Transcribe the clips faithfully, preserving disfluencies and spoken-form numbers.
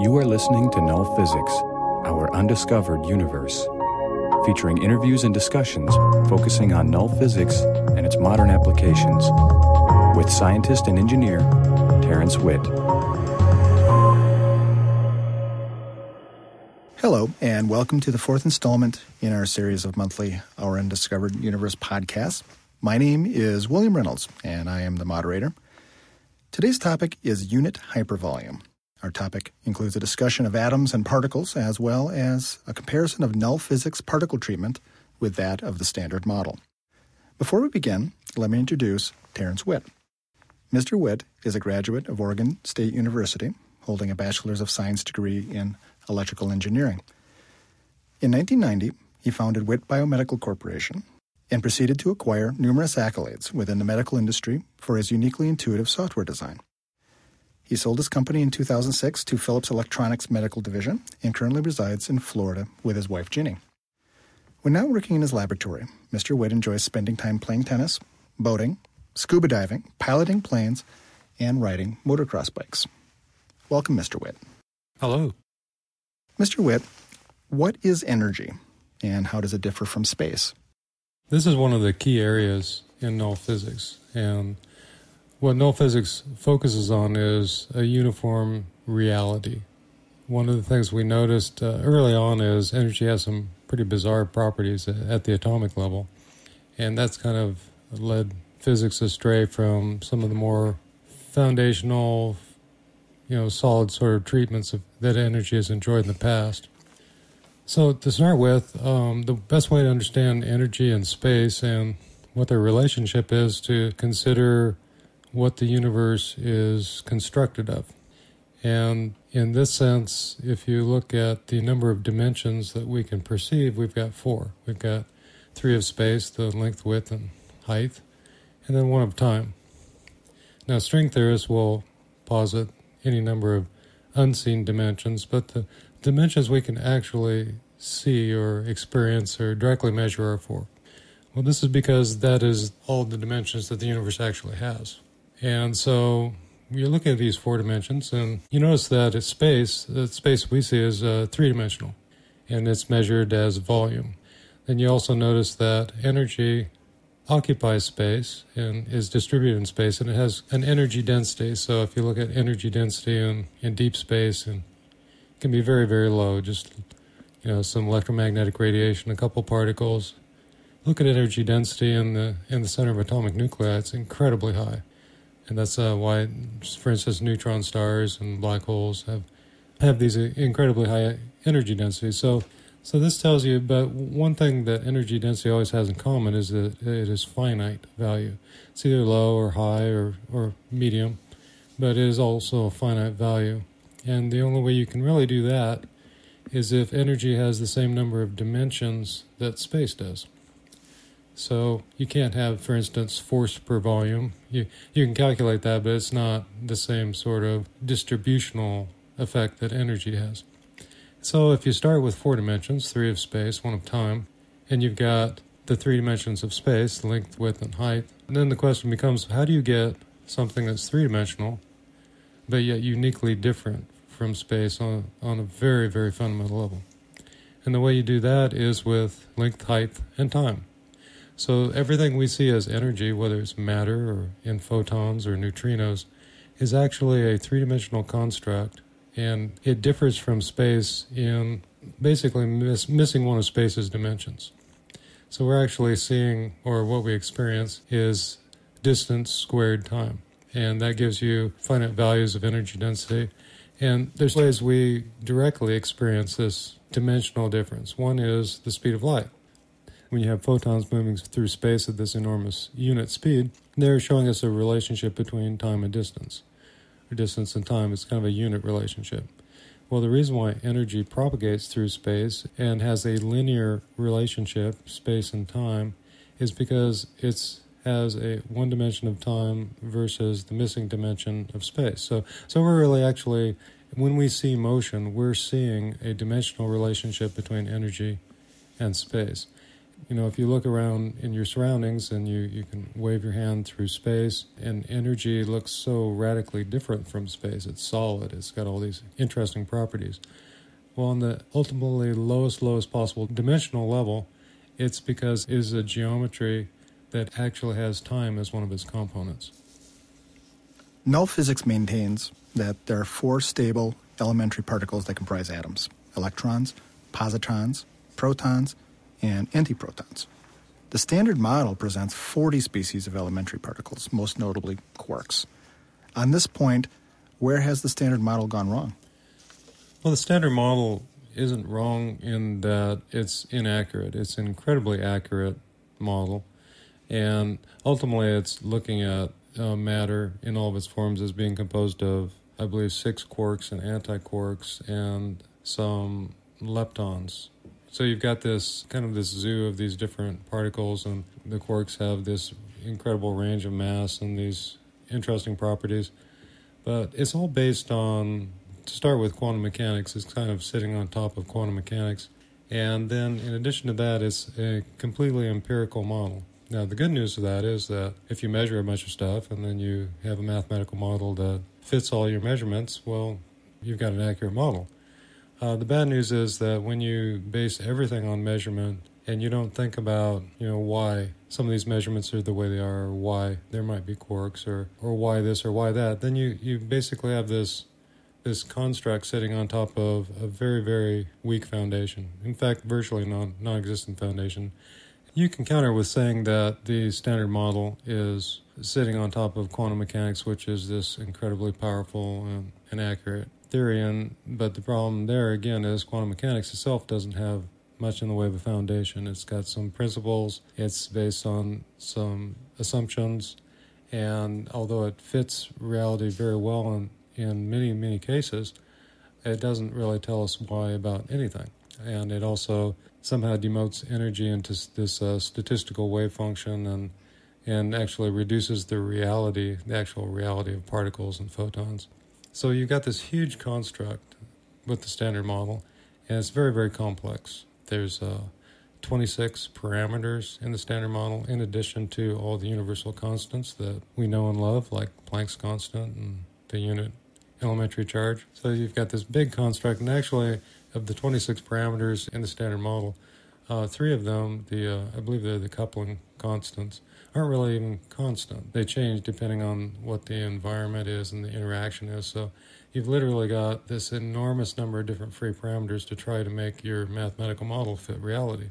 You are listening to Null Physics, Our Undiscovered Universe, featuring interviews and discussions focusing on null physics and its modern applications, with scientist and engineer Terrence Witt. Hello, and welcome to the fourth installment in our series of monthly Our Undiscovered Universe podcasts. My name is William Reynolds, and I am the moderator. Today's topic is unit hypervolume. Our topic includes a discussion of atoms and particles, as well as a comparison of null physics particle treatment with that of the Standard Model. Before we begin, let me introduce Terrence Witt. Mister Witt is a graduate of Oregon State University, holding a Bachelor's of Science degree in electrical engineering. In nineteen ninety, he founded Witt Biomedical Corporation and proceeded to acquire numerous accolades within the medical industry for his uniquely intuitive software design. He sold his company in two thousand six to Philips Electronics Medical Division and currently resides in Florida with his wife, Ginny. When not working in his laboratory, Mister Witt enjoys spending time playing tennis, boating, scuba diving, piloting planes, and riding motocross bikes. Welcome, Mister Witt. Hello. Mister Witt, what is energy, and how does it differ from space? This is one of the key areas in null physics, and what null physics focuses on is a uniform reality. One of the things we noticed uh, early on is energy has some pretty bizarre properties at the atomic level, and that's kind of led physics astray from some of the more foundational, you know, solid sort of treatments of, that energy has enjoyed in the past. So to start with, um, the best way to understand energy and space and what their relationship is to consider what the universe is constructed of. And in this sense, if you look at the number of dimensions that we can perceive, we've got four. We've got three of space, the length, width, and height, and then one of time. Now, string theorists will posit any number of unseen dimensions, but the dimensions we can actually see or experience or directly measure are four. Well, this is because that is all the dimensions that the universe actually has. And so you're looking at these four dimensions, and you notice that it's space, the space we see is uh, three-dimensional, and it's measured as volume. Then you also notice that energy occupies space and is distributed in space, and it has an energy density. So if you look at energy density in, in deep space, and it can be very, very low, just you know, some electromagnetic radiation, a couple particles. Look at energy density in the in the center of atomic nuclei, it's incredibly high. And that's uh, why, for instance, neutron stars and black holes have have these incredibly high energy densities. So so this tells you about one thing that energy density always has in common is that it is finite value. It's either low or high or, or medium, but it is also a finite value. And the only way you can really do that is if energy has the same number of dimensions that space does. So you can't have, for instance, force per volume. You you can calculate that, but it's not the same sort of distributional effect that energy has. So if you start with four dimensions, three of space, one of time, and you've got the three dimensions of space, length, width, and height, and then the question becomes, how do you get something that's three-dimensional, but yet uniquely different from space on, on a very, very fundamental level? And the way you do that is with length, height, and time. So everything we see as energy, whether it's matter or in photons or neutrinos, is actually a three-dimensional construct, and it differs from space in basically miss, missing one of space's dimensions. So we're actually seeing, or what we experience, is distance squared time, and that gives you finite values of energy density. And there's ways we directly experience this dimensional difference. One is the speed of light. When you have photons moving through space at this enormous unit speed, they're showing us a relationship between time and distance. Or distance and time is kind of a unit relationship. Well, the reason why energy propagates through space and has a linear relationship, space and time, is because it has a one dimension of time versus the missing dimension of space. So, so we're really actually, when we see motion, we're seeing a dimensional relationship between energy and space. you know, if you look around in your surroundings and you, you can wave your hand through space, and energy looks so radically different from space. It's solid. It's got all these interesting properties. Well, on the ultimately lowest, lowest possible dimensional level, it's because it is a geometry that actually has time as one of its components. Null physics maintains that there are four stable elementary particles that comprise atoms: electrons, positrons, protons, and antiprotons. The Standard Model presents forty species of elementary particles, most notably quarks. On this point, where has the Standard Model gone wrong? Well, the Standard Model isn't wrong in that it's inaccurate. It's an incredibly accurate model, and ultimately it's looking at uh, matter in all of its forms as being composed of, I believe, six quarks and antiquarks and some leptons. So you've got this kind of this zoo of these different particles, and the quarks have this incredible range of mass and these interesting properties. But it's all based on, to start with, quantum mechanics. It's kind of sitting on top of quantum mechanics. And then in addition to that, it's a completely empirical model. Now, the good news of that is that if you measure a bunch of stuff and then you have a mathematical model that fits all your measurements, well, you've got an accurate model. Uh, the bad news is that when you base everything on measurement and you don't think about, you know, why some of these measurements are the way they are, or why there might be quarks, or, or why this or why that, then you, you basically have this this construct sitting on top of a very, very weak foundation. In fact, virtually non, non-existent foundation. You can counter with saying that the Standard Model is sitting on top of quantum mechanics, which is this incredibly powerful and, and accurate theory. And but the problem there, again, is quantum mechanics itself doesn't have much in the way of a foundation. It's got some principles. It's based on some assumptions. And although it fits reality very well in, in many, many cases, it doesn't really tell us why about anything. And it also somehow demotes energy into this uh, statistical wave function and and actually reduces the reality, the actual reality of particles and photons. So you've got this huge construct with the Standard Model, and it's very, very complex. There's uh, twenty-six parameters in the Standard Model, in addition to all the universal constants that we know and love, like Planck's constant and the unit elementary charge. So you've got this big construct, and actually, of the twenty-six parameters in the Standard Model, uh, three of them, the uh, I believe they're the coupling constants, aren't really even constant. They change depending on what the environment is and the interaction is. So you've literally got this enormous number of different free parameters to try to make your mathematical model fit reality.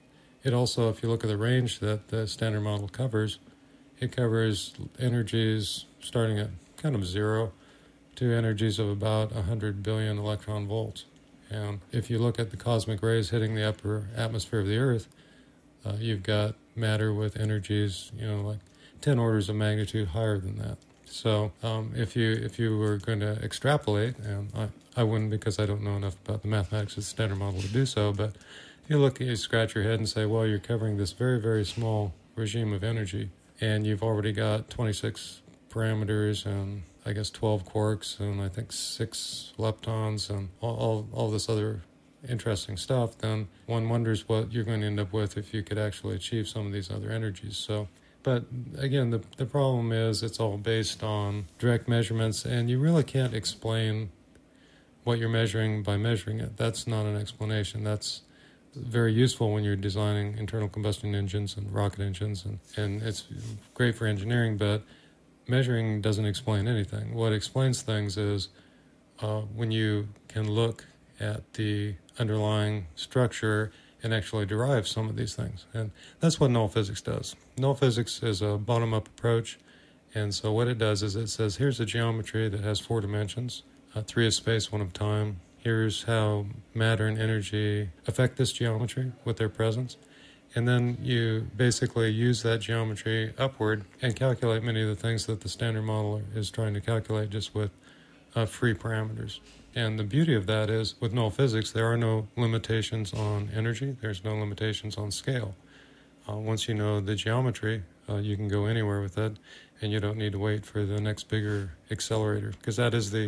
It also, if you look at the range that the Standard Model covers, it covers energies starting at kind of zero to energies of about one hundred billion electron volts. And if you look at the cosmic rays hitting the upper atmosphere of the Earth, uh, you've got matter with energies, you know, like ten orders of magnitude higher than that. So um, if you if you were going to extrapolate, and I, I wouldn't because I don't know enough about the mathematics of the Standard Model to do so, but if you look, you scratch your head and say, well, you're covering this very, very small regime of energy, and you've already got twenty-six parameters and I guess twelve quarks and I think six leptons and all, all, all this other interesting stuff, then one wonders what you're going to end up with if you could actually achieve some of these other energies. So, but again, the the problem is it's all based on direct measurements, and you really can't explain what you're measuring by measuring it. That's not an explanation. That's very useful when you're designing internal combustion engines and rocket engines, and, and it's great for engineering, but measuring doesn't explain anything. What explains things is uh, when you can look at the underlying structure and actually derive some of these things. And that's what null physics does. Null physics is a bottom-up approach, and so what it does is it says, here's a geometry that has four dimensions, uh, three of space, one of time. Here's how matter and energy affect this geometry with their presence. And then you basically use that geometry upward and calculate many of the things that the Standard Model is trying to calculate just with uh, free parameters. And the beauty of that is, with null physics, there are no limitations on energy. There's no limitations on scale. Uh, once you know the geometry, uh, you can go anywhere with it, and you don't need to wait for the next bigger accelerator, because that is the,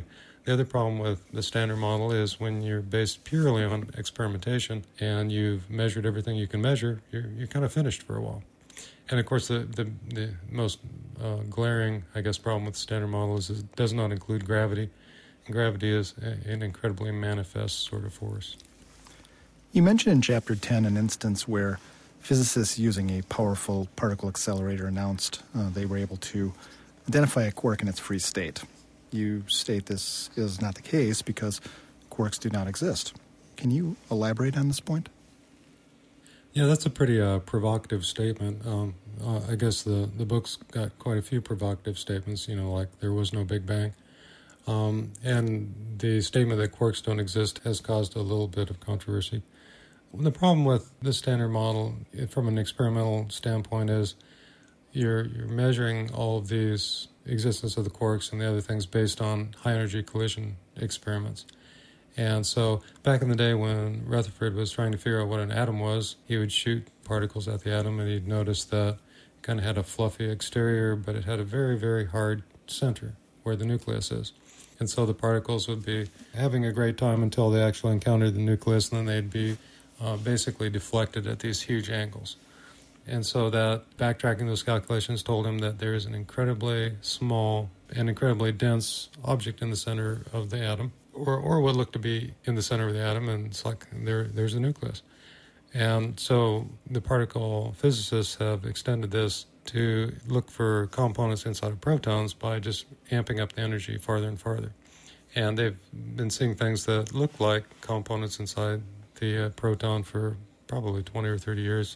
The other problem with the Standard Model is when you're based purely on experimentation and you've measured everything you can measure, you're, you're kind of finished for a while. And of course, the, the, the most uh, glaring, I guess, problem with the Standard Model is it does not include gravity. And gravity is a, an incredibly manifest sort of force. You mentioned in Chapter ten an instance where physicists using a powerful particle accelerator announced uh, they were able to identify a quark in its free state. You state this is not the case because quarks do not exist. Can you elaborate on this point? Yeah, that's a pretty uh, provocative statement. Um, uh, I guess the, the book's got quite a few provocative statements, you know, like there was no Big Bang. Um, and the statement that quarks don't exist has caused a little bit of controversy. The problem with the Standard Model from an experimental standpoint is you're, you're measuring all of these existence of the quarks and the other things based on high-energy collision experiments. And so back in the day when Rutherford was trying to figure out what an atom was, he would shoot particles at the atom and he'd notice that it kind of had a fluffy exterior, but it had a very, very hard center where the nucleus is. And so the particles would be having a great time until they actually encountered the nucleus, and then they'd be uh, basically deflected at these huge angles. And so that backtracking those calculations told him that there is an incredibly small and incredibly dense object in the center of the atom, or or what looked to be in the center of the atom, and it's like there there's a nucleus. And so the particle physicists have extended this to look for components inside of protons by just amping up the energy farther and farther. And they've been seeing things that look like components inside the uh, proton for probably twenty or thirty years.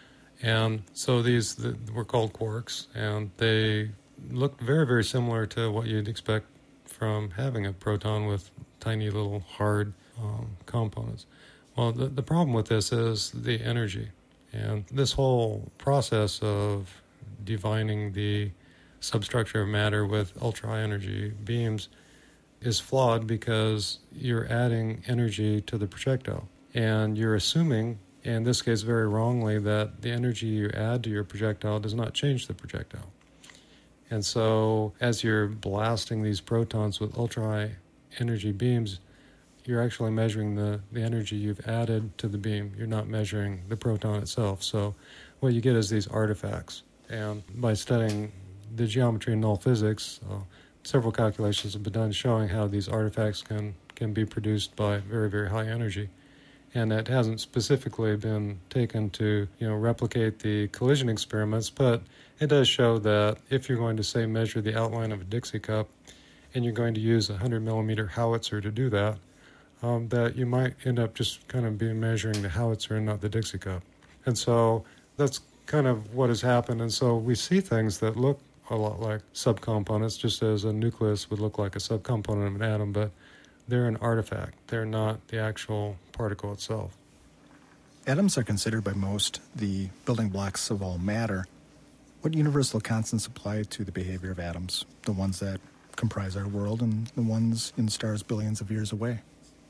And so these the, were called quarks, and they looked very, very similar to what you'd expect from having a proton with tiny little hard um, components. Well, the, the problem with this is the energy. And this whole process of divining the substructure of matter with ultra-high energy beams is flawed because you're adding energy to the projectile. And you're assuming, in this case very wrongly, that the energy you add to your projectile does not change the projectile. And so as you're blasting these protons with ultra-high energy beams, you're actually measuring the, the energy you've added to the beam. You're not measuring the proton itself. So what you get is these artifacts. And by studying the geometry in null physics, uh, several calculations have been done showing how these artifacts can, can be produced by very, very high energy. And that hasn't specifically been taken to, you know, replicate the collision experiments, but it does show that if you're going to, say, measure the outline of a Dixie cup, and you're going to use a one hundred millimeter howitzer to do that, um, that you might end up just kind of be measuring the howitzer and not the Dixie cup. And so that's kind of what has happened. And so we see things that look a lot like subcomponents, just as a nucleus would look like a subcomponent of an atom, but they're an artifact. They're not the actual particle itself. Atoms are considered by most the building blocks of all matter. What universal constants apply to the behavior of atoms, the ones that comprise our world and the ones in stars billions of years away?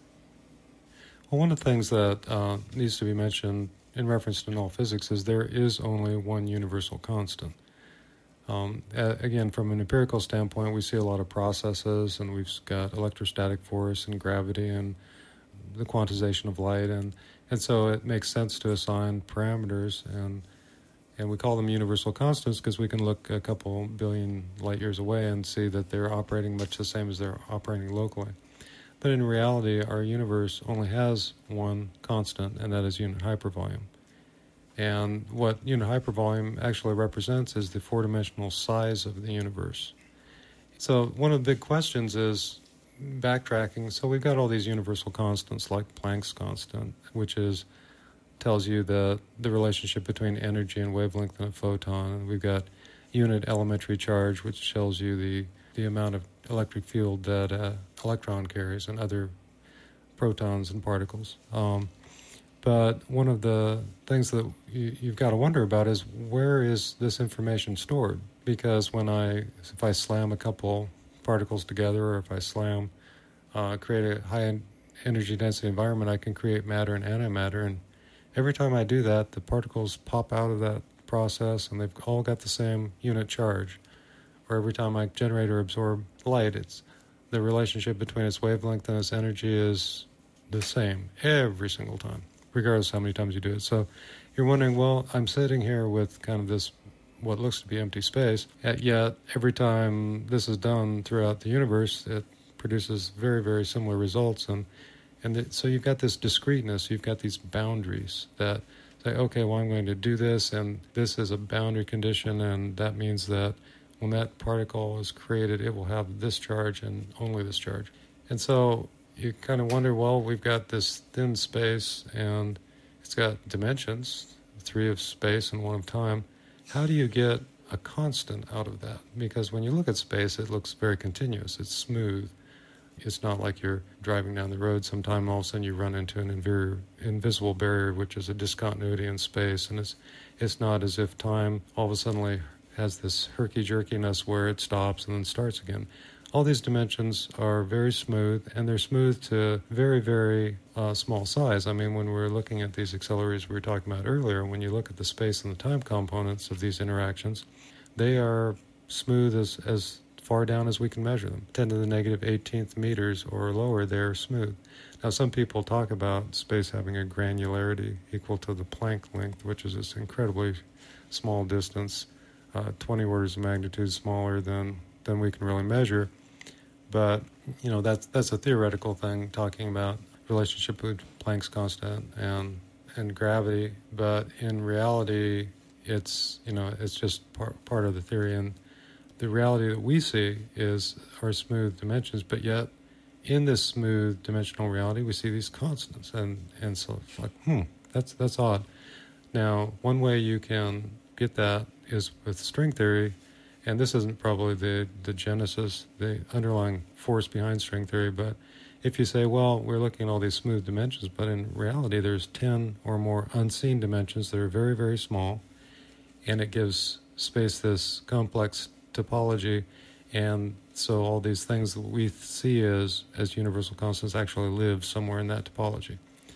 Well, one of the things that uh, needs to be mentioned in reference to null physics is there is only one universal constant. Um, again, from an empirical standpoint, we see a lot of processes, and we've got electrostatic force and gravity and the quantization of light, and, and so it makes sense to assign parameters, and and we call them universal constants because we can look a couple billion light years away and see that they're operating much the same as they're operating locally. But in reality, our universe only has one constant, and that is unit hypervolume. And what unit hypervolume actually represents is the four-dimensional size of the universe. So one of the big questions is backtracking. So we've got all these universal constants like Planck's constant, which is tells you the, the relationship between energy and wavelength in a photon. And we've got unit elementary charge, which tells you the, the amount of electric field that an electron carries and other protons and particles. Um, But one of the things that you, you've got to wonder about is where is this information stored? Because when I, if I slam a couple particles together, or if I slam, uh, create a high energy density environment, I can create matter and antimatter. And every time I do that, the particles pop out of that process, and they've all got the same unit charge. Or every time I generate or absorb light, it's the relationship between its wavelength and its energy is the same every single time, regardless of how many times you do it. So you're wondering, well, I'm sitting here with kind of this, what looks to be empty space, yet every time this is done throughout the universe, it produces very, very similar results. And, and the, so you've got this discreteness, you've got these boundaries that say, okay, well, I'm going to do this, and this is a boundary condition, and that means that when that particle is created, it will have this charge and only this charge. And so you kind of wonder, well, we've got this thin space, and it's got dimensions, three of space and one of time. How do you get a constant out of that? Because when you look at space, it looks very continuous. It's smooth. It's not like you're driving down the road sometime, all of a sudden you run into an inver- invisible barrier, which is a discontinuity in space. And it's it's not as if time all of a sudden has this herky-jerkiness where it stops and then starts again. All these dimensions are very smooth, and they're smooth to very, very uh, small size. I mean, when we were looking at these accelerators we were talking about earlier, when you look at the space and the time components of these interactions, they are smooth as, as far down as we can measure them. ten to the negative eighteenth meters or lower, they're smooth. Now, some people talk about space having a granularity equal to the Planck length, which is this incredibly small distance, uh, twenty orders of magnitude smaller than, than we can really measure. But, you know, that's that's a theoretical thing, talking about relationship with Planck's constant and and gravity. But in reality, it's, you know, it's just part, part of the theory. And the reality that we see is our smooth dimensions, but yet in this smooth dimensional reality, we see these constants. And, and so it's like, hmm, that's that's odd. Now, one way you can get that is with string theory. And this isn't probably the, the genesis, the underlying force behind string theory, but if you say, well, we're looking at all these smooth dimensions, but in reality there's ten or more unseen dimensions that are very, very small, and it gives space this complex topology, and so all these things that we see as, as universal constants actually live somewhere in that topology.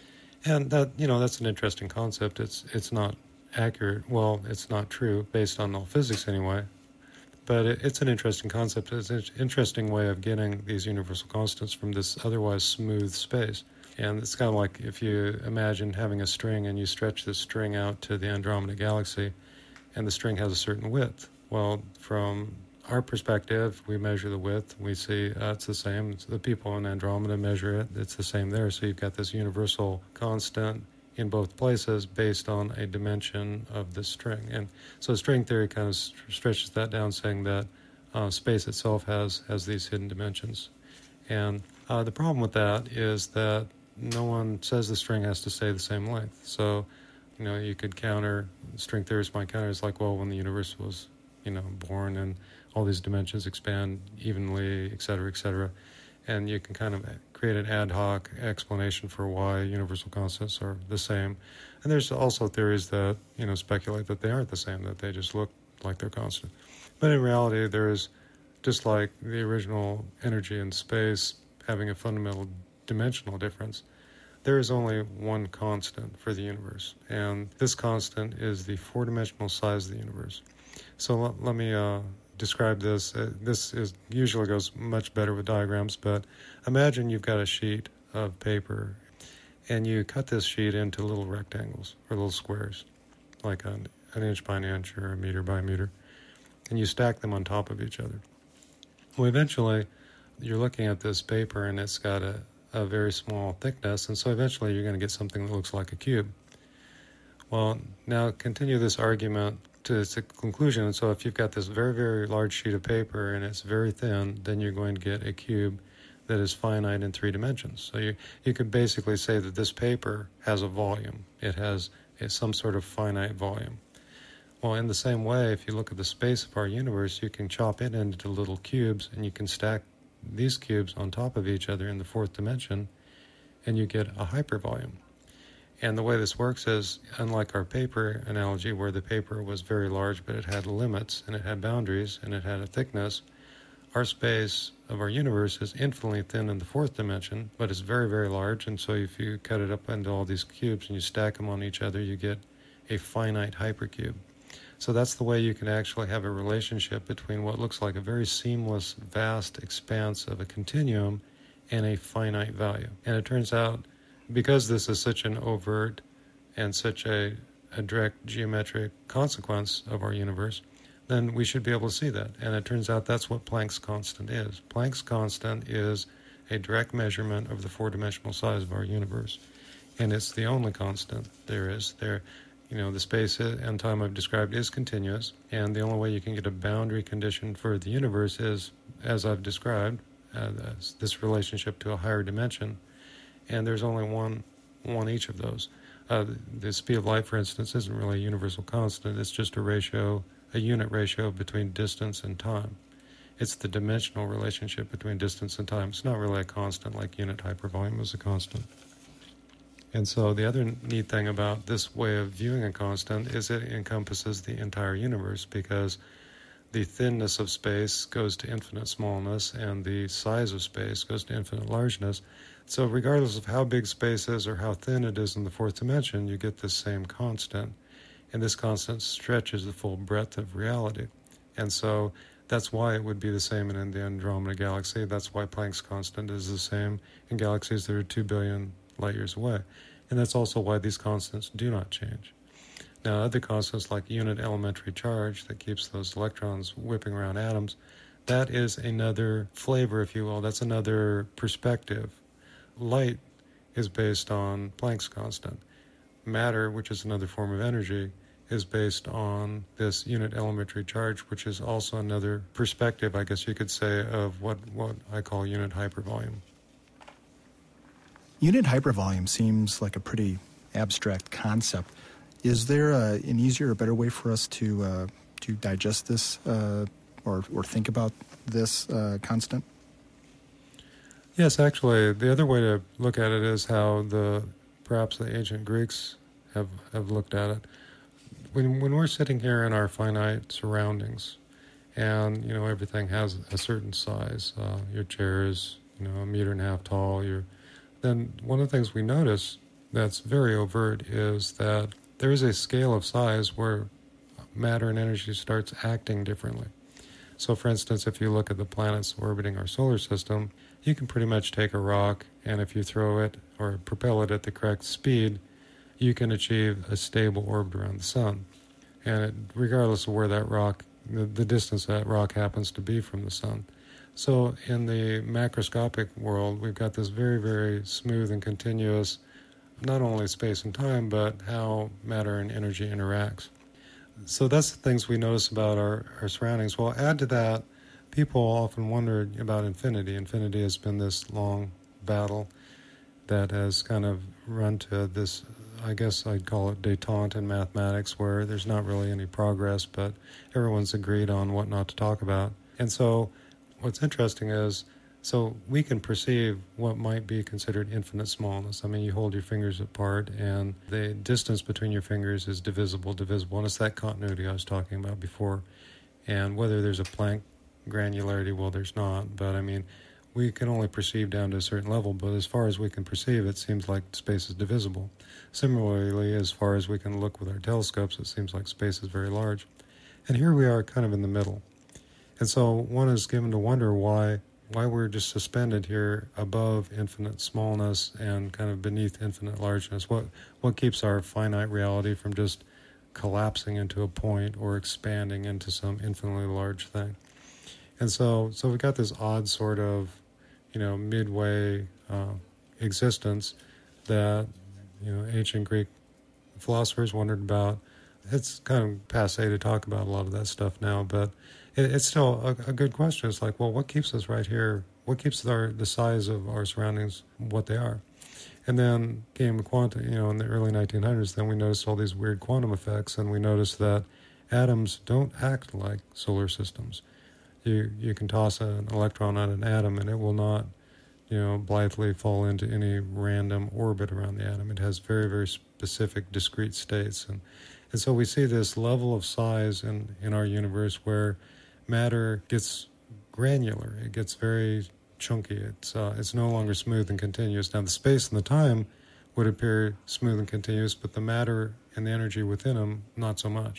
And that, you know, that's an interesting concept. It's, it's not accurate. Well, it's not true, based on null physics anyway. But it's an interesting concept. It's an interesting way of getting these universal constants from this otherwise smooth space. And it's kind of like if you imagine having a string and you stretch this string out to the Andromeda Galaxy, and the string has a certain width. Well, from our perspective, we measure the width. We see uh, it's the same. The people in Andromeda measure it. It's the same there. So you've got this universal constant in both places based on a dimension of the string. And so string theory kind of st- stretches that down, saying that uh, space itself has, has these hidden dimensions. And uh, the problem with that is that no one says the string has to stay the same length. So, you know, you could counter, string theorists might counter, it's like, well, when the universe was, you know, born and all these dimensions expand evenly, et cetera, et cetera, and you can kind of create an ad hoc explanation for why universal constants are the same. And there's also theories that, you know, speculate that they aren't the same, that they just look like they're constant. But in reality, there is, just like the original energy in space having a fundamental dimensional difference, there is only one constant for the universe. And this constant is the four-dimensional size of the universe. So let, let me... Uh, describe this. Uh, this is usually goes much better with diagrams, but imagine you've got a sheet of paper and you cut this sheet into little rectangles or little squares, like an, an inch by an inch or a meter by a meter, and you stack them on top of each other. Well, eventually you're looking at this paper and it's got a, a very small thickness, and so eventually you're going to get something that looks like a cube. Well, now continue this argument to its conclusion. And so if you've got this very, very large sheet of paper and it's very thin, then you're going to get a cube that is finite in three dimensions. So you, you could basically say that this paper has a volume. It has a, some sort of finite volume. Well, in the same way, if you look at the space of our universe, you can chop it into little cubes, and you can stack these cubes on top of each other in the fourth dimension, and you get a hypervolume. And the way this works is, unlike our paper analogy, where the paper was very large, but it had limits, and it had boundaries, and it had a thickness, our space of our universe is infinitely thin in the fourth dimension, but it's very, very large. And so if you cut it up into all these cubes and you stack them on each other, you get a finite hypercube. So that's the way you can actually have a relationship between what looks like a very seamless, vast expanse of a continuum and a finite value. And it turns out, because this is such an overt and such a, a direct geometric consequence of our universe, then we should be able to see that. And it turns out that's what Planck's constant is. Planck's constant is a direct measurement of the four-dimensional size of our universe. And it's the only constant there is. There, you know, the space and time I've described is continuous, and the only way you can get a boundary condition for the universe is, as I've described, uh, this relationship to a higher dimension. And there's only one, one each of those. Uh, the speed of light, for instance, isn't really a universal constant. It's just a ratio, a unit ratio between distance and time. It's the dimensional relationship between distance and time. It's not really a constant like unit hypervolume is a constant. And so the other neat thing about this way of viewing a constant is it encompasses the entire universe, because the thinness of space goes to infinite smallness and the size of space goes to infinite largeness. So regardless of how big space is or how thin it is in the fourth dimension, you get this same constant. And this constant stretches the full breadth of reality. And so that's why it would be the same in the Andromeda Galaxy. That's why Planck's constant is the same in galaxies that are two billion light years away. And that's also why these constants do not change. Now, other constants like unit elementary charge that keeps those electrons whipping around atoms, that is another flavor, if you will. That's another perspective. Light is based on Planck's constant. Matter, which is another form of energy, is based on this unit elementary charge, which is also another perspective, I guess you could say, of what, what I call unit hypervolume. Unit hypervolume seems like a pretty abstract concept. Is there a, an easier or better way for us to uh, to digest this uh, or or think about this uh, constant? Yes, actually, the other way to look at it is how the perhaps the ancient Greeks have, have looked at it. When when we're sitting here in our finite surroundings, and you know everything has a certain size, uh, your chair is you know a meter and a half tall. Your then one of the things we notice that's very overt is that there is a scale of size where matter and energy starts acting differently. So, for instance, if you look at the planets orbiting our solar system, you can pretty much take a rock, and if you throw it or propel it at the correct speed, you can achieve a stable orbit around the sun. And it, regardless of where that rock, the, the distance that rock happens to be from the sun. So in the macroscopic world, we've got this very, very smooth and continuous, not only space and time, but how matter and energy interacts. So that's the things we notice about our, our surroundings. Well, add to that, people often wonder about infinity. Infinity has been this long battle that has kind of run to this, I guess I'd call it détente in mathematics, where there's not really any progress, but everyone's agreed on what not to talk about. And so what's interesting is, so we can perceive what might be considered infinite smallness. I mean, you hold your fingers apart, and the distance between your fingers is divisible, divisible, and it's that continuity I was talking about before. And whether there's a Planck granularity, well, there's not, but I mean, we can only perceive down to a certain level, but as far as we can perceive, it seems like space is divisible. Similarly, as far as we can look with our telescopes, it seems like space is very large. And here we are kind of in the middle. And so one is given to wonder why why we're just suspended here above infinite smallness and kind of beneath infinite largeness. What what keeps our finite reality from just collapsing into a point or expanding into some infinitely large thing? And so so we've got this odd sort of, you know, midway uh, existence that, you know, ancient Greek philosophers wondered about. It's kind of passé to talk about a lot of that stuff now, but it, it's still a, a good question. It's like, well, what keeps us right here? What keeps our, the size of our surroundings what they are? And then came quantum, you know, in the early nineteen hundreds, then we noticed all these weird quantum effects, and we noticed that atoms don't act like solar systems. You you can toss an electron at an atom, and it will not, you know, blithely fall into any random orbit around the atom. It has very, very specific, discrete states. And And so we see this level of size in, in our universe where matter gets granular. It gets very chunky. It's uh, it's no longer smooth and continuous. Now, the space and the time would appear smooth and continuous, but the matter and the energy within them, not so much.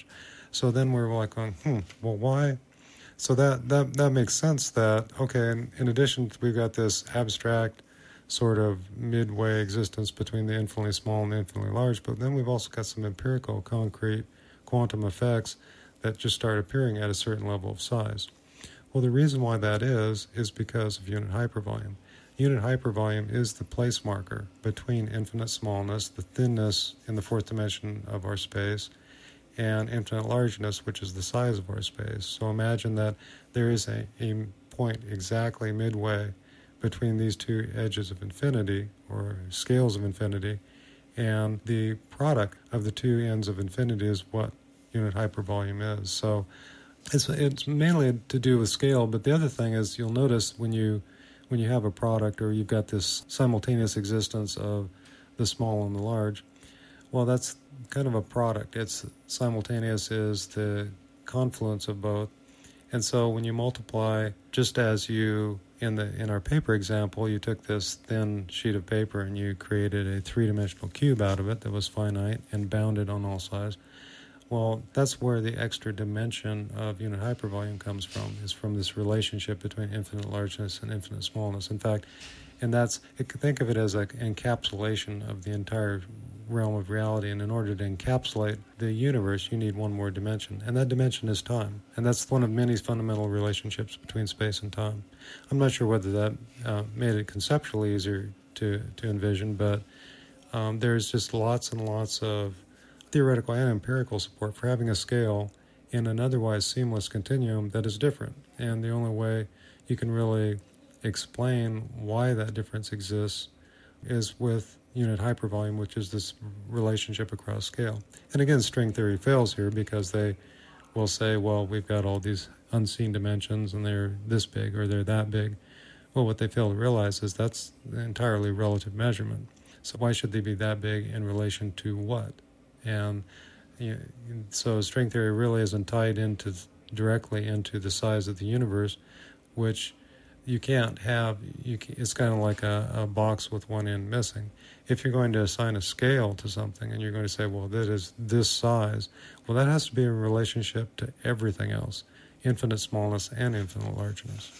So then we're like, going, hmm, well, why? So that, that, that makes sense that, okay, in, in addition, to, we've got this abstract sort of midway existence between the infinitely small and the infinitely large, but then we've also got some empirical, concrete quantum effects that just start appearing at a certain level of size. Well, the reason why that is, is because of unit hypervolume. Unit hypervolume is the place marker between infinite smallness, the thinness in the fourth dimension of our space, and infinite largeness, which is the size of our space. So imagine that there is a, a point exactly midway between these two edges of infinity, or scales of infinity, and the product of the two ends of infinity is what unit hypervolume is. So it's, it's mainly to do with scale, but the other thing is you'll notice when you when you have a product or you've got this simultaneous existence of the small and the large, well, that's kind of a product. It's simultaneous is the confluence of both. And so when you multiply, just as you, in the in our paper example, you took this thin sheet of paper and you created a three-dimensional cube out of it that was finite and bounded on all sides. Well, that's where the extra dimension of unit hypervolume comes from, is from this relationship between infinite largeness and infinite smallness. In fact, and that's, think of it as an encapsulation of the entire realm of reality, and in order to encapsulate the universe, you need one more dimension, and that dimension is time. And that's one of many fundamental relationships between space and time. I'm not sure whether that uh, made it conceptually easier to, to envision, but um, there's just lots and lots of theoretical and empirical support for having a scale in an otherwise seamless continuum that is different. And the only way you can really explain why that difference exists is with unit hypervolume, which is this relationship across scale. And again, string theory fails here because they will say, well, we've got all these unseen dimensions and they're this big or they're that big. Well, what they fail to realize is that's entirely relative measurement. So why should they be that big in relation to what? And you know, so string theory really isn't tied into directly into the size of the universe, which you can't have. You can, it's kind of like a, a box with one end missing. If you're going to assign a scale to something and you're going to say, well, that is this size, well, that has to be in relationship to everything else, infinite smallness and infinite largeness.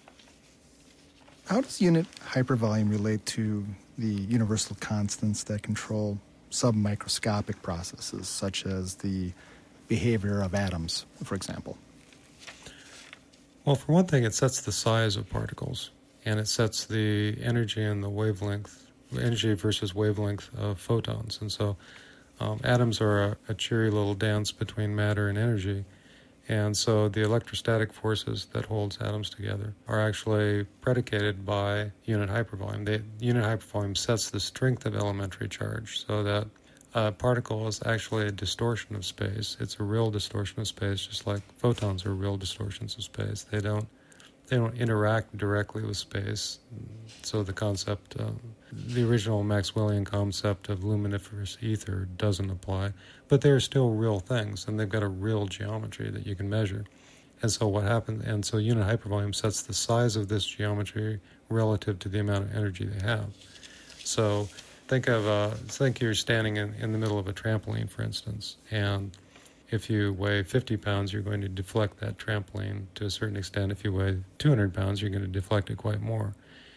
How does unit hypervolume relate to the universal constants that control submicroscopic processes, such as the behavior of atoms, for example? Well, for one thing, it sets the size of particles, and it sets the energy and the wavelength, energy versus wavelength of photons. And so um, atoms are a, a cheery little dance between matter and energy. And so the electrostatic forces that holds atoms together are actually predicated by unit hypervolume. The unit hypervolume sets the strength of elementary charge, so that a particle is actually a distortion of space. It's a real distortion of space, just like photons are real distortions of space. They don't they don't interact directly with space. So the concept, uh, the original Maxwellian concept of luminiferous ether doesn't apply, but they're still real things, and they've got a real geometry that you can measure. And so what happens, and so unit hypervolume sets the size of this geometry relative to the amount of energy they have. So think of, uh, think you're standing in, in the middle of a trampoline, for instance, and if you weigh fifty pounds, you're going to deflect that trampoline to a certain extent. If you weigh two hundred pounds, you're going to deflect it quite more.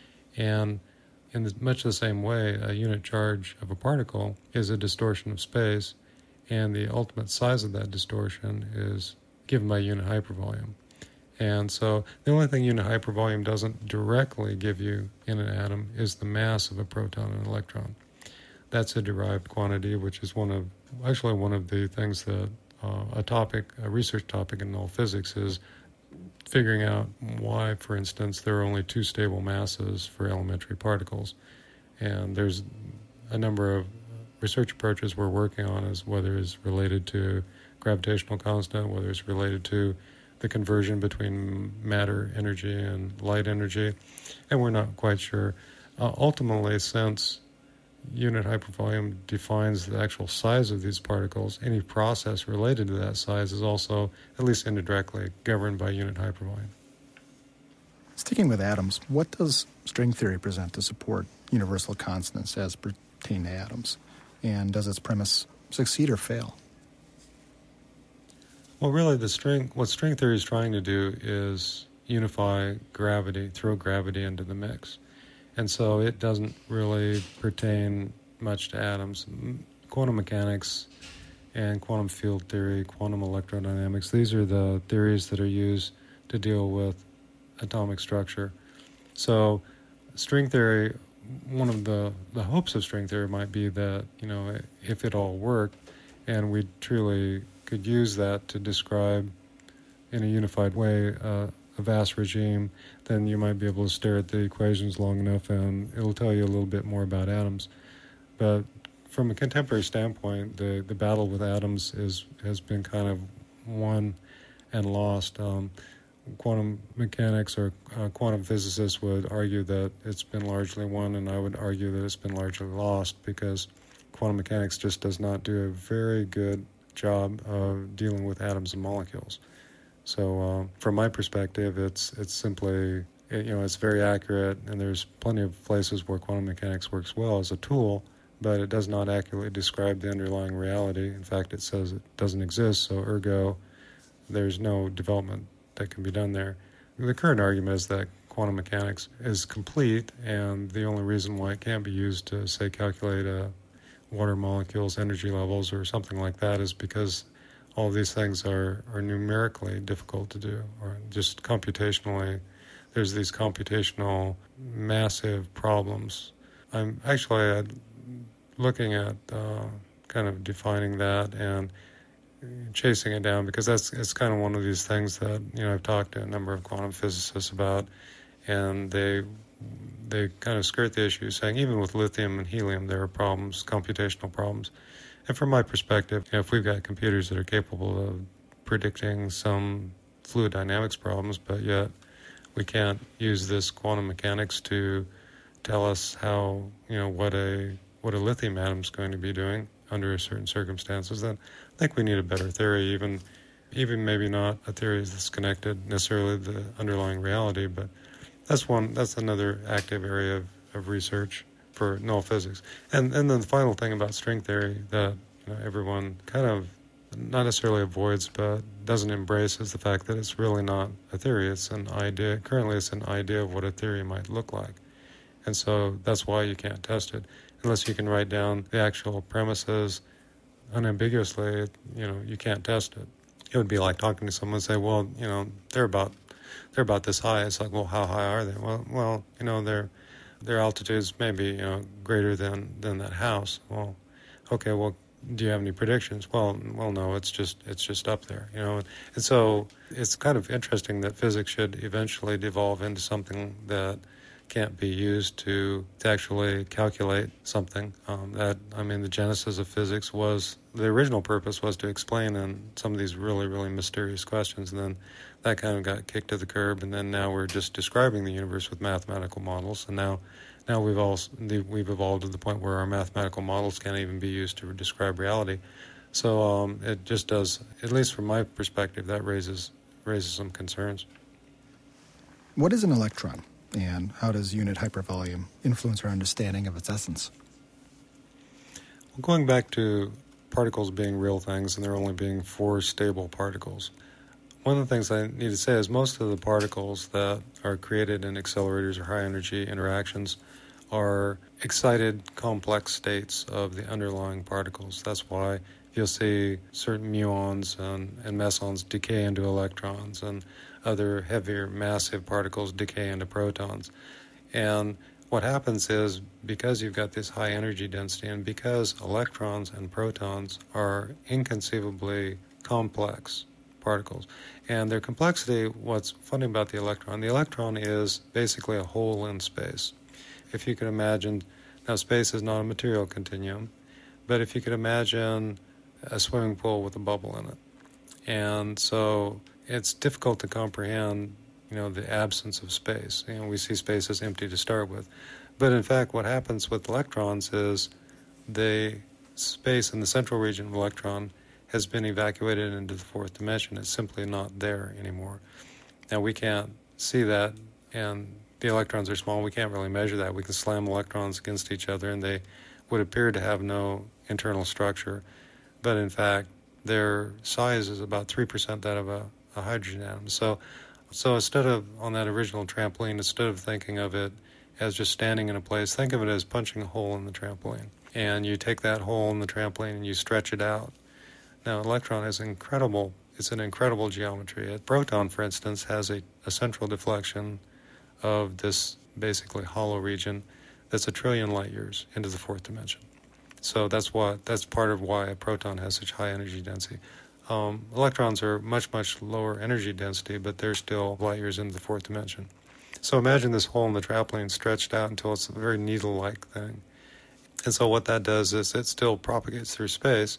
And in the, much the same way, a unit charge of a particle is a distortion of space, and the ultimate size of that distortion is given by unit hypervolume. And so the only thing unit hypervolume doesn't directly give you in an atom is the mass of a proton and electron. That's a derived quantity, which is one of, actually one of the things that uh, a topic, a research topic in null physics is figuring out why, for instance, there are only two stable masses for elementary particles. And there's a number of research approaches we're working on, as whether it's related to gravitational constant, whether it's related to the conversion between matter energy and light energy, and we're not quite sure. Uh, ultimately, since unit hypervolume defines the actual size of these particles, any process related to that size is also, at least indirectly, governed by unit hypervolume. Sticking with atoms, what does string theory present to support universal constants as pertain to atoms? And does its premise succeed or fail? Well, really, the string what string theory is trying to do is unify gravity, throw gravity into the mix. And so it doesn't really pertain much to atoms. Quantum mechanics and quantum field theory, quantum electrodynamics, these are the theories that are used to deal with atomic structure. So string theory, one of the, the hopes of string theory might be that, you know, if it all worked and we truly could use that to describe in a unified way uh, a vast regime, then you might be able to stare at the equations long enough and it'll tell you a little bit more about atoms. But from a contemporary standpoint, the, the battle with atoms is has been kind of won and lost. Um, quantum mechanics or uh, quantum physicists would argue that it's been largely won, and I would argue that it's been largely lost because quantum mechanics just does not do a very good job of dealing with atoms and molecules. So uh, from my perspective, it's it's simply, it, you know, it's very accurate, and there's plenty of places where quantum mechanics works well as a tool, but it does not accurately describe the underlying reality. In fact, it says it doesn't exist, so ergo, there's no development that can be done there. The current argument is that quantum mechanics is complete, and the only reason why it can't be used to, say, calculate a water molecules, energy levels, or something like that is because all of these things are, are numerically difficult to do, or just computationally. There's these computational massive problems. I'm actually uh, looking at uh, kind of defining that and chasing it down, because that's it's kind of one of these things that, you know, I've talked to a number of quantum physicists about, and they they kind of skirt the issue, saying even with lithium and helium there are problems, computational problems. And from my perspective, you know, if we've got computers that are capable of predicting some fluid dynamics problems, but yet we can't use this quantum mechanics to tell us how, you know, what a what a lithium atom is going to be doing under certain circumstances, then I think we need a better theory, even even maybe not a theory that's connected necessarily to the underlying reality, but that's one that's another active area of, of research for null physics. And and then the final thing about string theory that, you know, everyone kind of not necessarily avoids but doesn't embrace is the fact that it's really not a theory, it's an idea. Currently it's an idea of what a theory might look like. And so that's why you can't test it. Unless you can write down the actual premises unambiguously, you know, you can't test it. It would be like talking to someone and say, well, you know, they're about they're about this high. It's like, well, how high are they? Well, well, you know, their their altitude's maybe, you know, greater than, than that house. Well, okay, well, do you have any predictions? Well, well, no, it's just it's just up there, you know. And so it's kind of interesting that physics should eventually devolve into something that can't be used to, to actually calculate something. Um, that I mean, the genesis of physics was, the original purpose was to explain in some of these really, really mysterious questions, and then that kind of got kicked to the curb, and then now we're just describing the universe with mathematical models, and now now we've all we've evolved to the point where our mathematical models can't even be used to describe reality. So um, it just does, at least from my perspective, that raises raises some concerns. What is an electron, and how does unit hypervolume influence our understanding of its essence? Well, going back to particles being real things and there only being four stable particles, one of the things I need to say is most of the particles that are created in accelerators or high-energy interactions are excited, complex states of the underlying particles. That's why you'll see certain muons and, and mesons decay into electrons, and other heavier, massive particles decay into protons. And what happens is, because you've got this high energy density, and because electrons and protons are inconceivably complex particles, and their complexity, what's funny about the electron, the electron is basically a hole in space. If you could imagine, now space is not a material continuum, but if you could imagine a swimming pool with a bubble in it. And so it's difficult to comprehend, you know, the absence of space. You know, we see space as empty to start with. But in fact, what happens with electrons is the space in the central region of electron has been evacuated into the fourth dimension. It's simply not there anymore. Now, we can't see that, and the electrons are small. We can't really measure that. We can slam electrons against each other, and they would appear to have no internal structure. But in fact, their size is about three percent that of a, a hydrogen atom. So, so instead of, on that original trampoline, instead of thinking of it as just standing in a place, think of it as punching a hole in the trampoline. And you take that hole in the trampoline and you stretch it out. Now, an electron is incredible. It's an incredible geometry. A proton, for instance, has a, a central deflection of this basically hollow region that's a trillion light years into the fourth dimension. So that's what that's part of why a proton has such high energy density. Um, electrons are much, much lower energy density, but they're still light years into the fourth dimension. So imagine this hole in the trampoline stretched out until it's a very needle-like thing. And so what that does is it still propagates through space,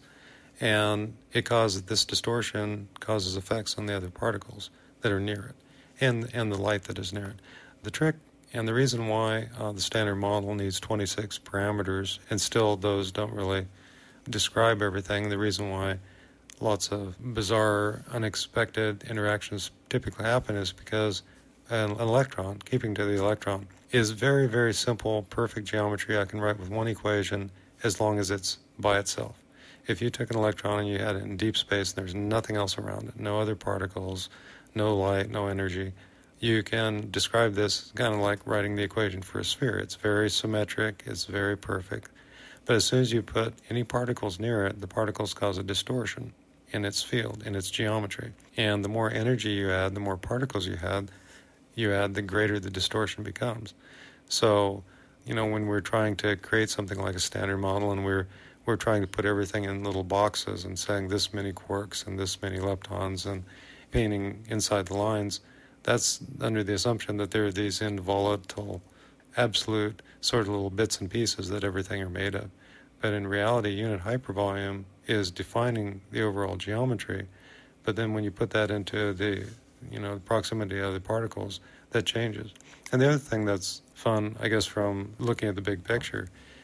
and it causes this distortion, causes effects on the other particles that are near it, and and the light that is near it. The trick, and the reason why uh, the standard model needs twenty-six parameters, and still those don't really describe everything, the reason why lots of bizarre, unexpected interactions typically happen is because an electron, keeping to the electron, is very, very simple, perfect geometry I can write with one equation as long as it's by itself. If you took an electron and you had it in deep space and there's nothing else around it, no other particles, no light, no energy, you can describe this kind of like writing the equation for a sphere. It's very symmetric, it's very perfect. But as soon as you put any particles near it, the particles cause a distortion in its field, in its geometry. And the more energy you add, the more particles you add, you add, the greater the distortion becomes. So, you know, when we're trying to create something like a standard model and we're we're trying to put everything in little boxes and saying this many quarks and this many leptons and painting inside the lines, that's under the assumption that there are these involatile, absolute sort of little bits and pieces that everything are made of. But in reality, unit hypervolume is defining the overall geometry. But then when you put that into the, you know, the proximity of the particles, that changes. And the other thing that's fun, I guess, from looking at the big picture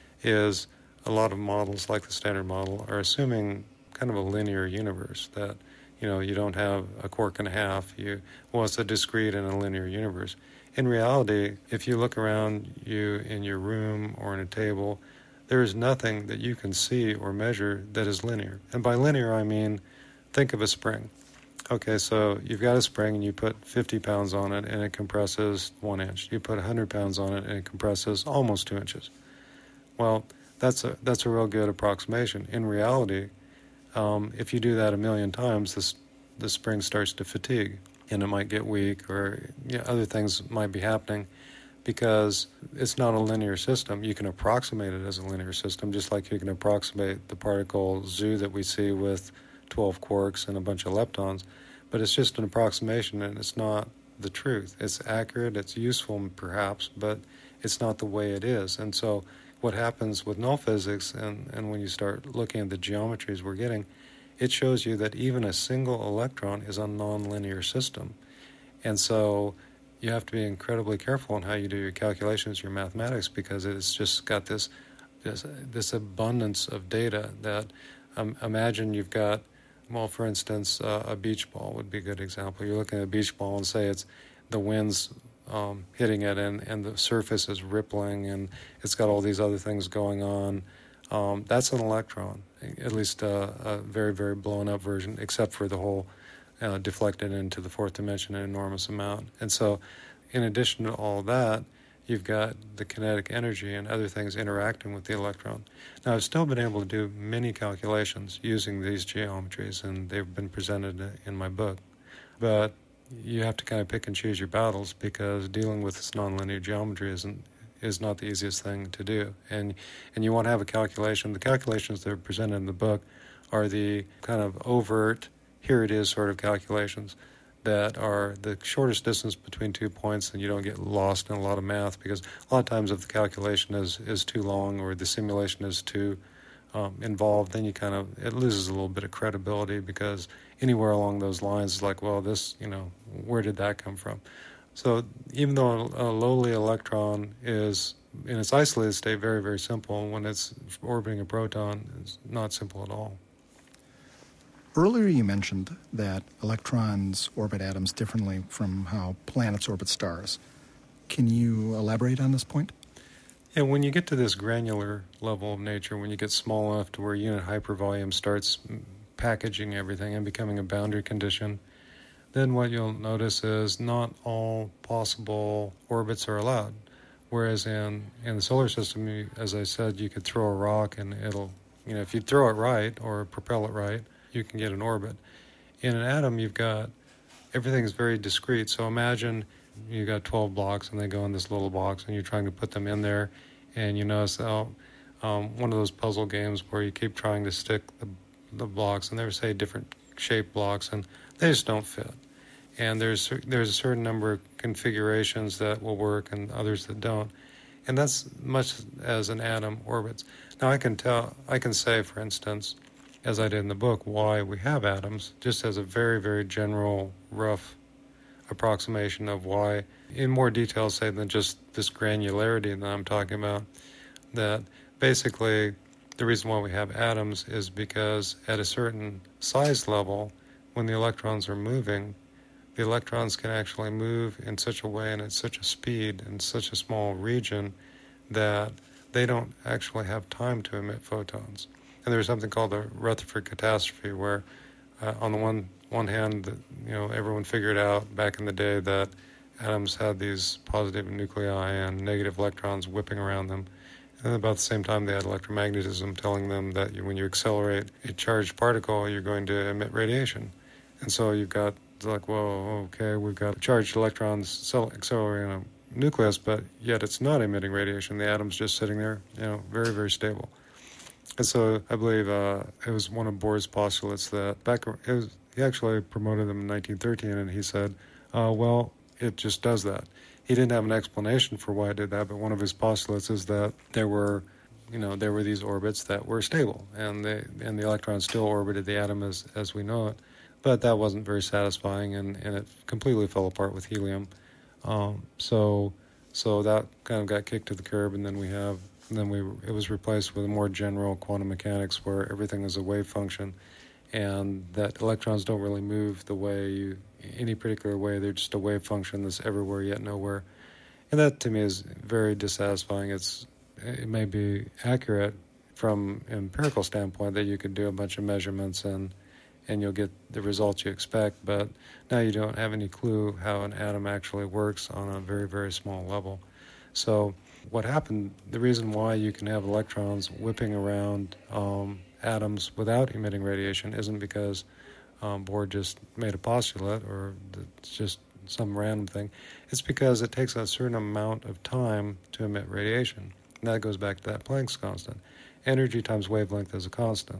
is a lot of models like the standard model are assuming kind of a linear universe, that, you know, you don't have a quark and a half, you, well, it's a discrete and a linear universe. In reality, if you look around you in your room or in a table, there is nothing that you can see or measure that is linear. And by linear, I mean, think of a spring. Okay, so you've got a spring and you put fifty pounds on it and it compresses one inch. You put one hundred pounds on it and it compresses almost two inches. Well, that's a that's a real good approximation. In reality, um, if you do that a million times, this the spring starts to fatigue and it might get weak, or you know, other things might be happening because it's not a linear system. You can approximate it as a linear system, just like you can approximate the particle zoo that we see with twelve quarks and a bunch of leptons, but it's just an approximation and it's not the truth. It's accurate, it's useful perhaps, but it's not the way it is. And so what happens with null physics, and, and when you start looking at the geometries we're getting, it shows you that even a single electron is a nonlinear system. And so you have to be incredibly careful in how you do your calculations, your mathematics, because it's just got this this, this abundance of data that um, imagine you've got, well, for instance, uh, a beach ball would be a good example. You're looking at a beach ball and say it's the wind's um, hitting it and, and the surface is rippling and it's got all these other things going on. Um, that's an electron, at least uh, a very, very blown up version, except for the whole uh, deflected into the fourth dimension an enormous amount. And so in addition to all that, you've got the kinetic energy and other things interacting with the electron. Now, I've still been able to do many calculations using these geometries, and they've been presented in my book. But you have to kind of pick and choose your battles, because dealing with this nonlinear geometry isn't is not the easiest thing to do. And and you want to have a calculation. The calculations that are presented in the book are the kind of overt, here it is sort of calculations that are the shortest distance between two points, and you don't get lost in a lot of math, because a lot of times if the calculation is, is too long or the simulation is too um, involved, then you kind of, it loses a little bit of credibility, because anywhere along those lines is like, well, this, you know, where did that come from? So even though a, a lowly electron is, in its isolated state, very, very simple, when it's orbiting a proton, it's not simple at all. Earlier you mentioned that electrons orbit atoms differently from how planets orbit stars. Can you elaborate on this point? Yeah, when you get to this granular level of nature, when you get small enough to where unit hypervolume starts packaging everything and becoming a boundary condition, then what you'll notice is not all possible orbits are allowed. Whereas in, in the solar system, you, as I said, you could throw a rock and it'll, you know, if you throw it right or propel it right, you can get an orbit. In an atom, you've got, everything's very discrete. So imagine you got twelve blocks and they go in this little box and you're trying to put them in there, and you notice, oh, um, one of those puzzle games where you keep trying to stick the, the blocks, and they're, say, different shaped blocks, and they just don't fit. And there's there's a certain number of configurations that will work and others that don't. And that's much as an atom orbits. Now I can tell, I can say, for instance, as I did in the book, why we have atoms, just as a very, very general, rough approximation of why, in more detail, say, than just this granularity that I'm talking about, that basically the reason why we have atoms is because at a certain size level, when the electrons are moving, the electrons can actually move in such a way and at such a speed in such a small region that they don't actually have time to emit photons. And there's something called the Rutherford catastrophe, where uh, on the one one hand, the, you know, everyone figured out back in the day that atoms had these positive nuclei and negative electrons whipping around them. And about the same time, they had electromagnetism telling them that you, when you accelerate a charged particle, you're going to emit radiation. And so you've got, like, whoa, okay, we've got charged electrons accelerating a nucleus, but yet it's not emitting radiation. The atom's just sitting there, you know, very, very stable. And so I believe uh, it was one of Bohr's postulates that back, it was, he actually promoted them in nineteen thirteen, and he said, uh, well, it just does that. He didn't have an explanation for why it did that, but one of his postulates is that there were, you know, there were these orbits that were stable, and they, and the electron still orbited the atom as, as we know it. But that wasn't very satisfying, and, and it completely fell apart with helium. Um, so so that kind of got kicked to the curb, and then we have then we it was replaced with a more general quantum mechanics where everything is a wave function, and that electrons don't really move the way you any particular way. They're just a wave function that's everywhere yet nowhere, and that to me is very dissatisfying. It's it may be accurate from an empirical standpoint that you could do a bunch of measurements and. and you'll get the results you expect, but now you don't have any clue how an atom actually works on a very, very small level. So what happened, the reason why you can have electrons whipping around um, atoms without emitting radiation isn't because um, Bohr just made a postulate or it's just some random thing. It's because it takes a certain amount of time to emit radiation. And that goes back to that Planck's constant. Energy times wavelength is a constant.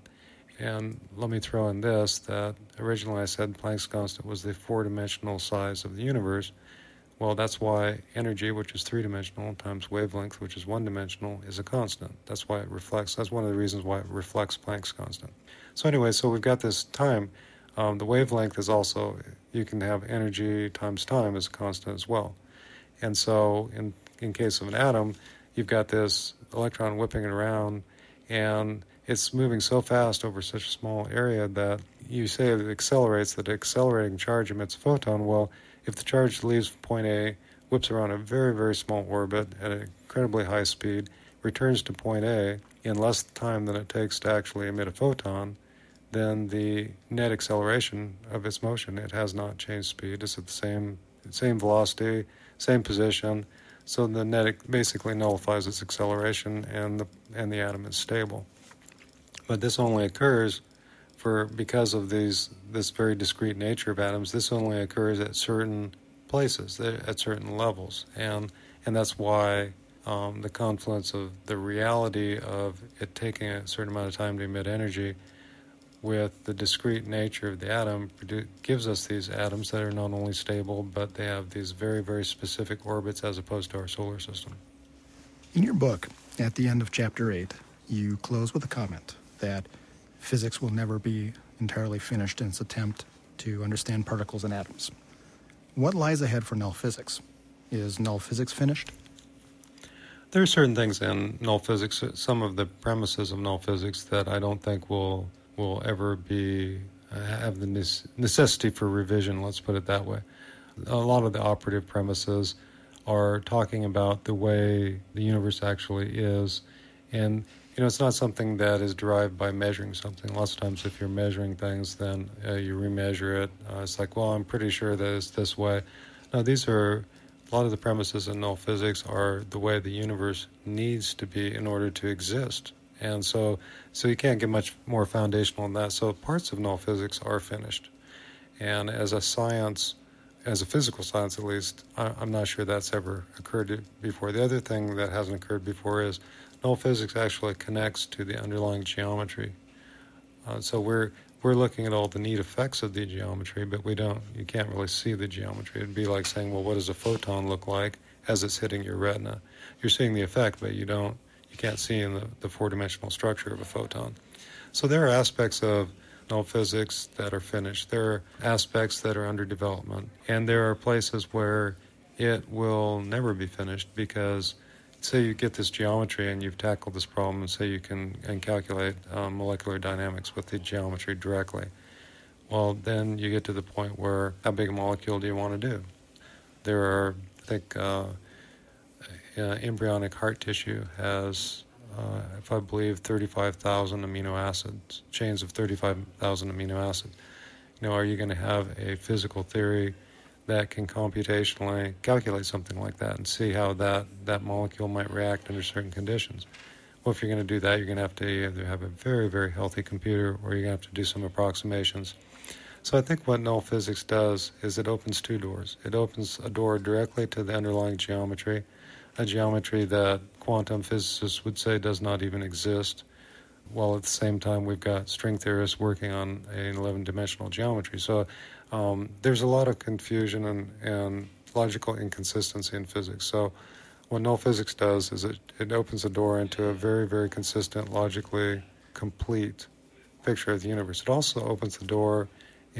And let me throw in this, that originally I said Planck's constant was the four-dimensional size of the universe. Well, that's why energy, which is three-dimensional, times wavelength, which is one-dimensional, is a constant. That's why it reflects. That's one of the reasons why it reflects Planck's constant. So anyway, so we've got this time. Um, the wavelength is also, you can have energy times time as a constant as well. And so in, in case of an atom, you've got this electron whipping it around, and it's moving so fast over such a small area that you say it accelerates, that accelerating charge emits a photon. Well, if the charge leaves point A, whips around a very, very small orbit at an incredibly high speed, returns to point A in less time than it takes to actually emit a photon, then the net acceleration of its motion, it has not changed speed. It's at the same same velocity, same position. So the net basically nullifies its acceleration, and the and the atom is stable. But this only occurs for because of these this very discrete nature of atoms. This only occurs at certain places, at certain levels, and and that's why um, the confluence of the reality of it taking a certain amount of time to emit energy with the discrete nature of the atom produ- gives us these atoms that are not only stable, but they have these very, very specific orbits as opposed to our solar system. In your book, at the end of chapter eight, you close with a comment that physics will never be entirely finished in its attempt to understand particles and atoms. What lies ahead for null physics? Is null physics finished? There are certain things in null physics, some of the premises of null physics that I don't think will will ever be uh, have the necessity for revision, let's put it that way. A lot of the operative premises are talking about the way the universe actually is, And, you know, it's not something that is derived by measuring something. Lots of times if you're measuring things, then uh, you remeasure it. Uh, it's like, well, I'm pretty sure that it's this way. No, these are, a lot of the premises in null physics are the way the universe needs to be in order to exist. And so so you can't get much more foundational than that. So parts of null physics are finished. And as a science, as a physical science at least, I, I'm not sure that's ever occurred before. The other thing that hasn't occurred before is null physics actually connects to the underlying geometry. Uh, so we're we're looking at all the neat effects of the geometry, but we don't, you can't really see the geometry. It'd be like saying, well, what does a photon look like as it's hitting your retina? You're seeing the effect, but you don't, you can't see in the, the four-dimensional structure of a photon. So there are aspects of null physics that are finished. There are aspects that are under development. And there are places where it will never be finished because, say you get this geometry and you've tackled this problem, and say you can and calculate um, molecular dynamics with the geometry directly. Well, then you get to the point where how big a molecule do you want to do? There are, I think, uh, uh, embryonic heart tissue has, uh, if I believe, thirty-five thousand amino acids, chains of thirty-five thousand amino acids. You know, are you going to have a physical theory that can computationally calculate something like that and see how that, that molecule might react under certain conditions? Well, if you're going to do that, you're going to have to either have a very, very healthy computer or you're going to have to do some approximations. So I think what null physics does is it opens two doors. It opens a door directly to the underlying geometry, a geometry that quantum physicists would say does not even exist, while at the same time we've got string theorists working on an eleven-dimensional geometry. So um, there's a lot of confusion and, and logical inconsistency in physics. So what null physics does is it, it opens the door into a very, very consistent, logically complete picture of the universe. It also opens the door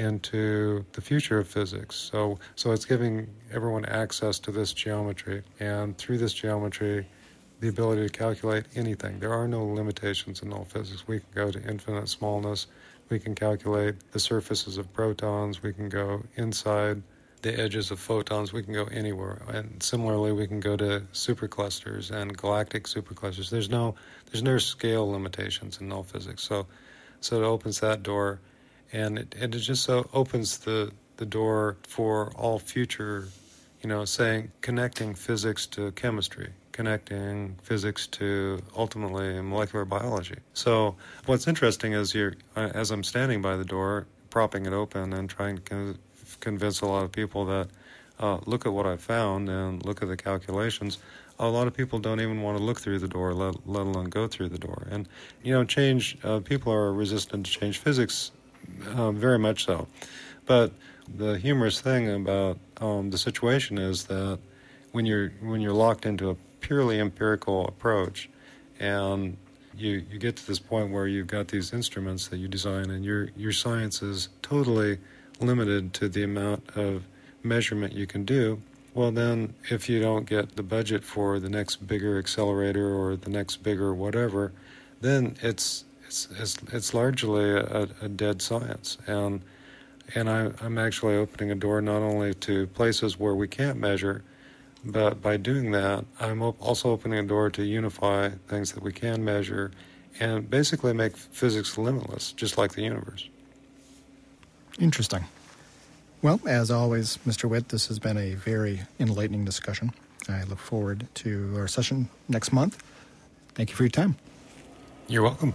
into the future of physics. So so it's giving everyone access to this geometry, and through this geometry, the ability to calculate anything. There are no limitations in null physics. We can go to infinite smallness. We can calculate the surfaces of protons. We can go inside the edges of photons. We can go anywhere. And similarly, we can go to superclusters and galactic superclusters. There's no there's no scale limitations in null physics. So so it opens that door, and it, and it just so opens the, the door for all future, you know, saying connecting physics to chemistry, connecting physics to ultimately molecular biology. So what's interesting is you're, as I'm standing by the door, propping it open and trying to con- convince a lot of people that uh, look at what I found and look at the calculations. A lot of people don't even want to look through the door, let, let alone go through the door. And, you know, change, uh, people are resistant to change physics, uh, very much so. But the humorous thing about um, the situation is that when you're when you're locked into a purely empirical approach, and you you get to this point where you've got these instruments that you design, and your your science is totally limited to the amount of measurement you can do. Well, then, if you don't get the budget for the next bigger accelerator or the next bigger whatever, then it's it's it's, it's largely a, a dead science. And and I, I'm actually opening a door not only to places where we can't measure, but by doing that, I'm also opening a door to unify things that we can measure and basically make physics limitless, just like the universe. Interesting. Well, as always, Mister Witt, this has been a very enlightening discussion. I look forward to our session next month. Thank you for your time. You're welcome.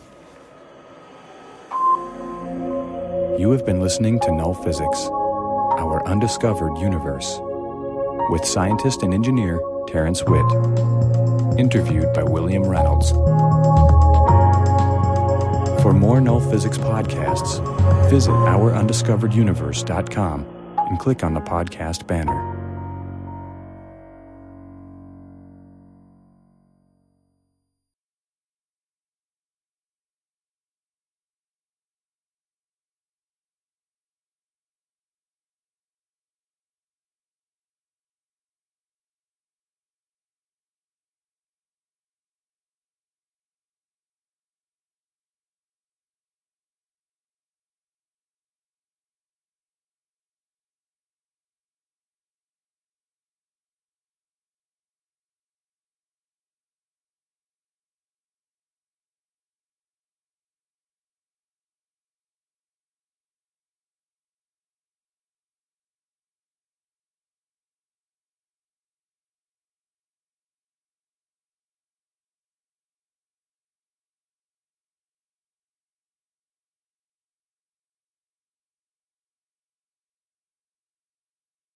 You have been listening to Null Physics, Our Undiscovered Universe, with scientist and engineer Terrence Witt, interviewed by William Reynolds. For more Null Physics podcasts, visit our undiscovered universe dot com and click on the podcast banner.